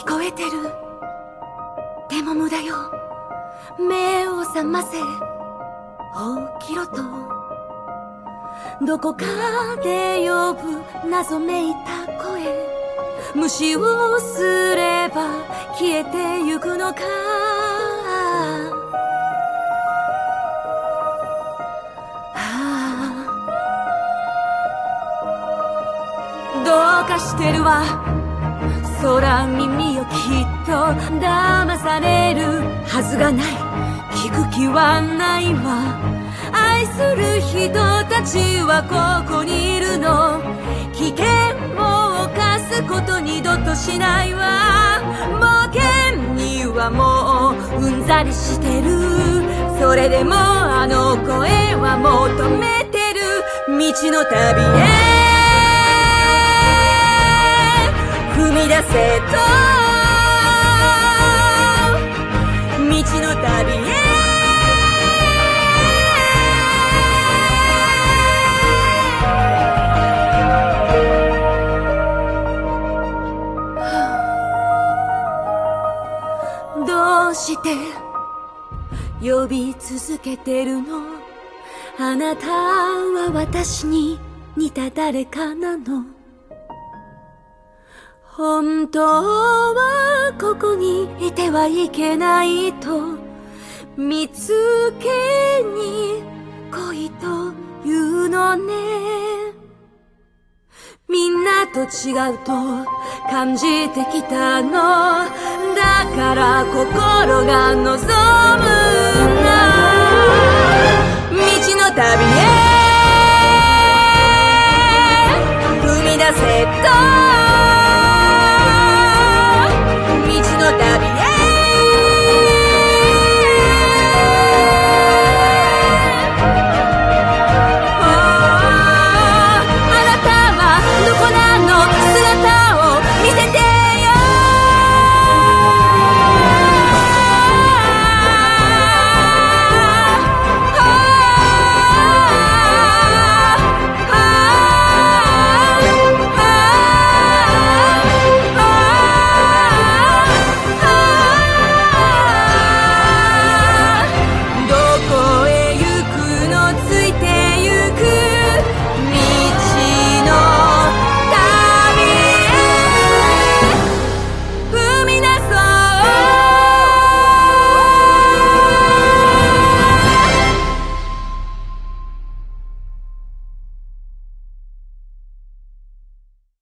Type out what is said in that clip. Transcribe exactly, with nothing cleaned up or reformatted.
聞こえてる。でも無駄よ。目を覚ませ、起きろと。どこかで呼ぶ謎めいた声。無視をすれば消えてゆくのか。どうかしてるわ空耳よ、きっと騙されるはずがない。聞く気はないわ。愛する人たちはここにいるの。危険を犯すこと二度としないわ。冒険にはもううんざりしてる。それでもあの声は求めてる。未知の旅へ踏み出せと。未知の旅へどうして呼び続けてるの。あなたは私に似た誰かなの。本当はここにいてはいけないと見つけに来いというのね。みんなと違うと感じてきたの。だから心が望むんだ。未知の旅へ踏み出せと。